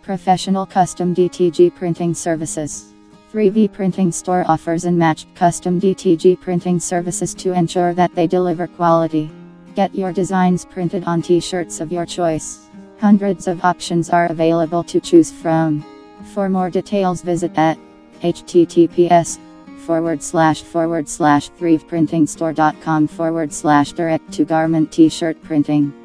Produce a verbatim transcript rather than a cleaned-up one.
Professional custom D T G printing services. three V Printing Store offers unmatched custom D T G printing services to ensure that they deliver quality. Get your designs printed on t-shirts of your choice. Hundreds of options are available to choose from. For more details, visit at https forward slash forward slash 3vprintingstore.com forward slash direct to garment t-shirt printing.